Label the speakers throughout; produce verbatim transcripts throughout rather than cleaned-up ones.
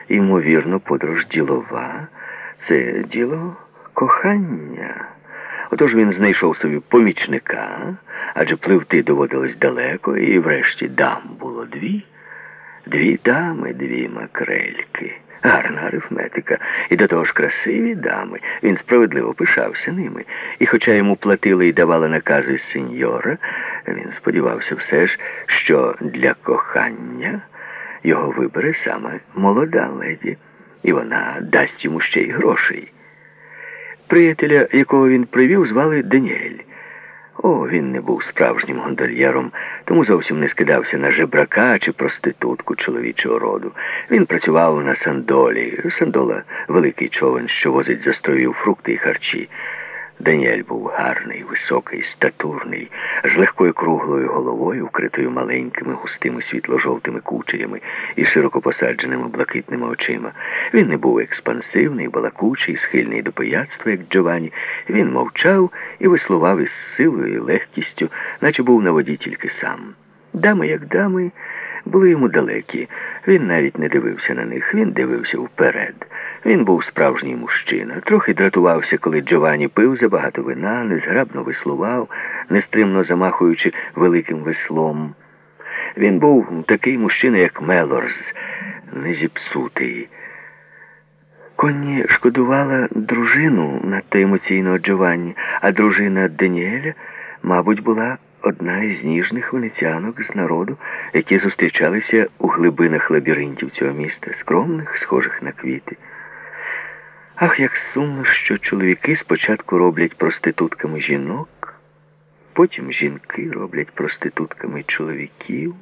Speaker 1: ймовірно, подорож ділова. Це діло кохання. Отож він знайшов собі помічника, адже пливти доводилось далеко, і врешті дам було дві. Дві дами, дві макрельки. Гарна арифметика. І до того ж красиві дами. Він справедливо пишався ними. І хоча йому платили і давали накази сеньора, він сподівався все ж, що для кохання його вибере саме молода леді. І вона дасть йому ще й грошей. Приятеля, якого він привів, звали Даніель. О, він не був справжнім гондольєром, тому зовсім не скидався на жебрака чи проститутку чоловічого роду. Він працював на сандолі. Сандола – великий човен, що возить з островів фрукти і харчі. Даніель був гарний, високий, статурний, з легкою круглою головою, вкритою маленькими, густими світло-жовтими кучерями і широко посадженими блакитними очима. Він не був експансивний, балакучий, схильний до пияцтва, як Джованні. Він мовчав і веслував із силою і легкістю, наче був на воді тільки сам. Дами, як дами, були йому далекі. Він навіть не дивився на них, він дивився вперед. Він був справжній мужчина. Трохи дратувався, коли Джованні пив забагато вина, незграбно веслував, нестримно замахуючи великим веслом. Він був такий мужчина, як Мелорз, не зіпсутий. Конні шкодувала дружину надто емоційного Джованні, а дружина Даніеля, мабуть, була одна із ніжних венеціанок з народу, які зустрічалися у глибинах лабіринтів цього міста, скромних, схожих на квіти. Ах, як сумно, що чоловіки спочатку роблять проститутками жінок, потім жінки роблять проститутками чоловіків.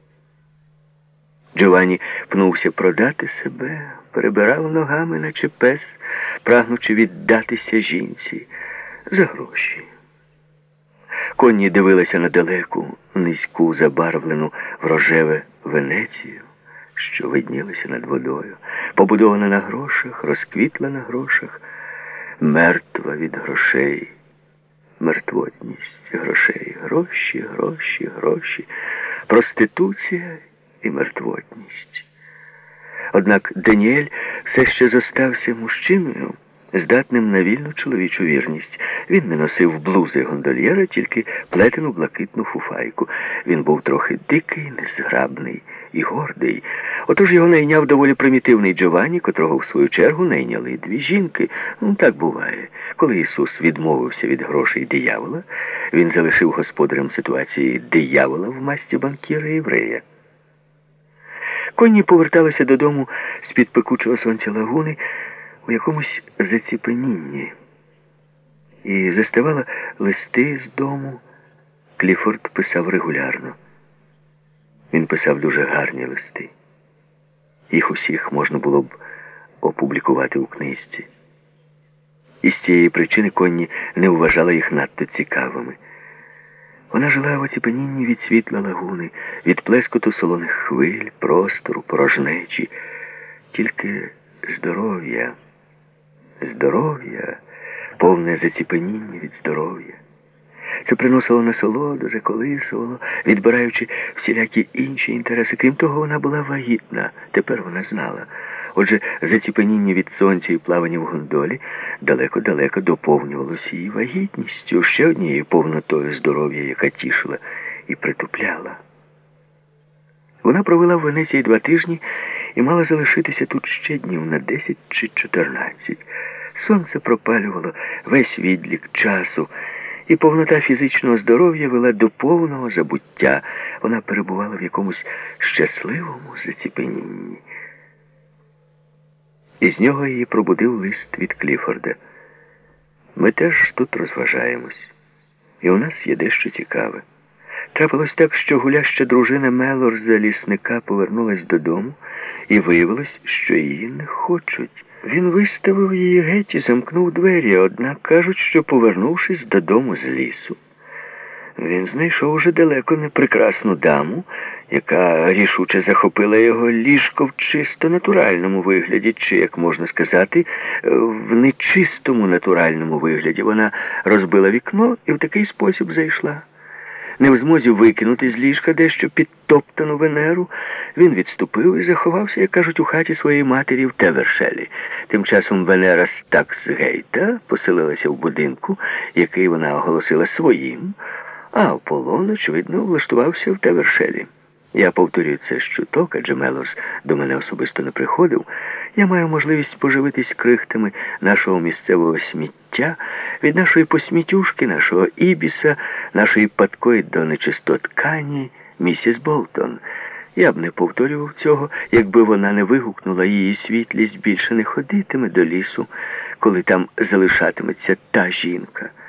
Speaker 1: Джованні пнувся продати себе, перебирав ногами, наче пес, прагнучи віддатися жінці за гроші. Конні дивилися на далеку, низьку, забарвлену в рожеве Венецію, що виднілася над водою, побудована на грошах, розквітла на грошах, мертва від грошей, мертвотність грошей, гроші, гроші, гроші, проституція і мертвотність. Однак Даніель все ще зостався мужчиною, здатним на вільну чоловічу вірність. Він не носив блузи гондольєра, тільки плетену блакитну фуфайку. Він був трохи дикий, незграбний і гордий. Отож його найняв доволі примітивний Джованні, котрого в свою чергу найняли дві жінки. Ну, так буває. Коли Ісус відмовився від грошей диявола, він залишив господарем ситуації диявола в масті банкіра-єврея. Конні поверталися додому з-під пекучого сонця лагуни у якомусь заціпенінні. І заставала листи з дому. Кліфорд писав регулярно. Він писав дуже гарні листи. Їх усіх можна було б опублікувати у книжці. І з цієї причини Конні не вважала їх надто цікавими. Вона жила в оціпенінні від світла лагуни, від плескоту солоних хвиль, простору, порожнечі. Тільки здоров'я, здоров'я, повне заціпеніння від здоров'я. Це приносило насолоду, заколисувало, відбираючи всілякі інші інтереси. Крім того, вона була вагітна. Тепер вона знала. Отже, заціпеніння від сонця і плавання в гондолі далеко-далеко доповнювалося її вагітністю, ще однією повнотою здоров'я, яка тішила і притупляла. Вона провела в Венеції два тижні і мала залишитися тут ще днів на десять чи чотирнадцять. Сонце пропалювало весь відлік часу, і повнота фізичного здоров'я вела до повного забуття. Вона перебувала в якомусь щасливому заціпенінні. І з нього її пробудив лист від Кліфорда. Ми теж тут розважаємось. І у нас є дещо цікаве. Трапилось так, що гуляща дружина Мелорза лісника повернулась додому, і виявилось, що її не хочуть. Він виставив її геть і замкнув двері, однак кажуть, що, повернувшись додому з лісу, він знайшов уже далеко не прекрасну даму, яка рішуче захопила його ліжко в чисто натуральному вигляді, чи, як можна сказати, в нечистому натуральному вигляді. Вона розбила вікно і в такий спосіб зайшла. Не в змозі викинути з ліжка дещо підтоптану Венеру, він відступив і заховався, як кажуть, у хаті своєї матері в Тевершелі. Тим часом Венера Стаксгейта поселилася в будинку, який вона оголосила своїм, а Аполлон, очевидно, влаштувався в Тевершелі. Я повторюю це щуток, адже Мелос до мене особисто не приходив. Я маю можливість поживитись крихтами нашого місцевого сміття, від нашої посмітюшки, нашого ібіса, нашої падкої до нечистот Кані, місіс Болтон. Я б не повторював цього, якби вона не вигукнула, її світлість більше не ходитиме до лісу, коли там залишатиметься та жінка.